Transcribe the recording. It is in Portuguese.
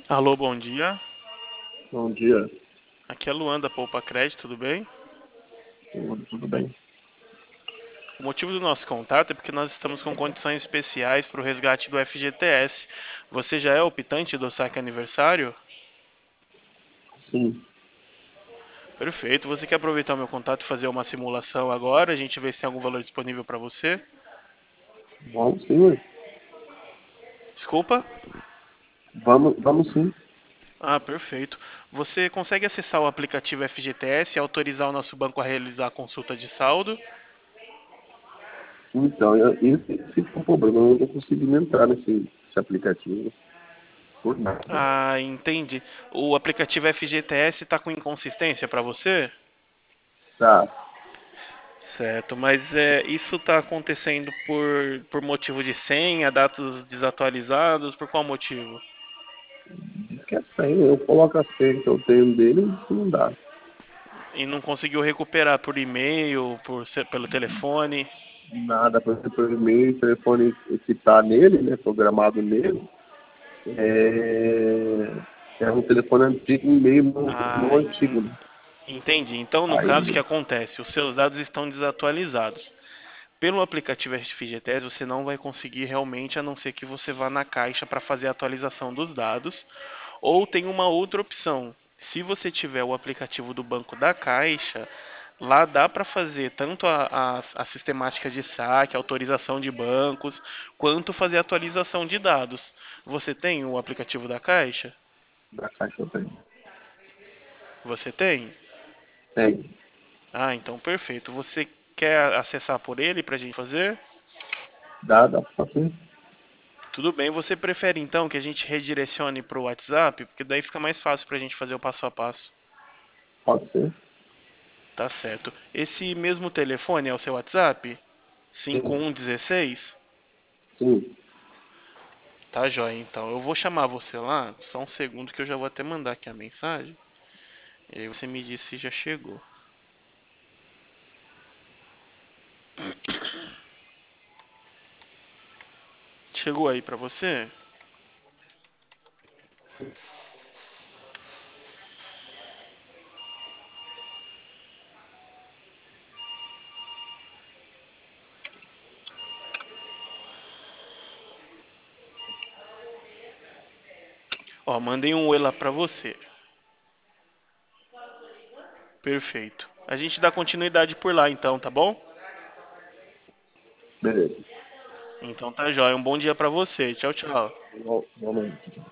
Alô, bom dia. Bom dia, Aqui é Luan da Poupa Crédito, tudo bem? tudo bem? O motivo do nosso contato é porque nós estamos com condições especiais para o resgate do FGTS. Você já é optante do saque aniversário? Sim, Perfeito. Você quer aproveitar o meu contato e fazer uma simulação agora? A gente vê se tem algum valor disponível para você? vamos sim, ué. Desculpa? Vamos sim. Ah, perfeito. Você consegue acessar o aplicativo FGTS e autorizar o nosso banco a realizar a consulta de saldo? Então, esse é o problema, eu não estou conseguindo entrar nesse aplicativo por nada. Ah, entendi. O aplicativo FGTS está com inconsistência para você? Tá, Certo, mas isso está acontecendo por motivo de senha, dados desatualizados, por qual motivo? diz que é senha, eu coloco a senha que eu tenho dele e diz que não dá. E não conseguiu recuperar por e-mail, pelo telefone? Nada, por exemplo, o e-mail, o telefone que está nele, né, programado nele, é um telefone antigo, um e-mail Ah, não antigo, né? entendi. Então, no caso, o que Aí, acontece? Os seus dados estão desatualizados. Pelo aplicativo FGTS, você não vai conseguir realmente, a não ser que você vá na caixa para fazer a atualização dos dados. Ou tem uma outra opção. Se você tiver o aplicativo do Banco da Caixa, lá dá para fazer tanto a sistemática de saque, autorização de bancos, quanto fazer atualização de dados. Você tem o aplicativo da Caixa? da caixa eu tenho. Você tem? Tem. Ah, então perfeito. Você quer acessar por ele para a gente fazer? Dá para fazer? Tudo bem. Você prefere então que a gente redirecione para o WhatsApp? Porque daí fica mais fácil para a gente fazer o passo a passo. Pode ser? Tá certo. Esse mesmo telefone é o seu WhatsApp? Sim, 5116? sim. Tá joia, então. Eu vou chamar você lá, só um segundo que eu já vou até mandar aqui a mensagem. E aí você me diz se já chegou. Chegou aí pra você? Ó, mandei um oi lá pra você. Perfeito. A gente dá continuidade por lá então, tá bom? Beleza. Então tá joia. Um bom dia pra você. Tchau, tchau. Igualmente.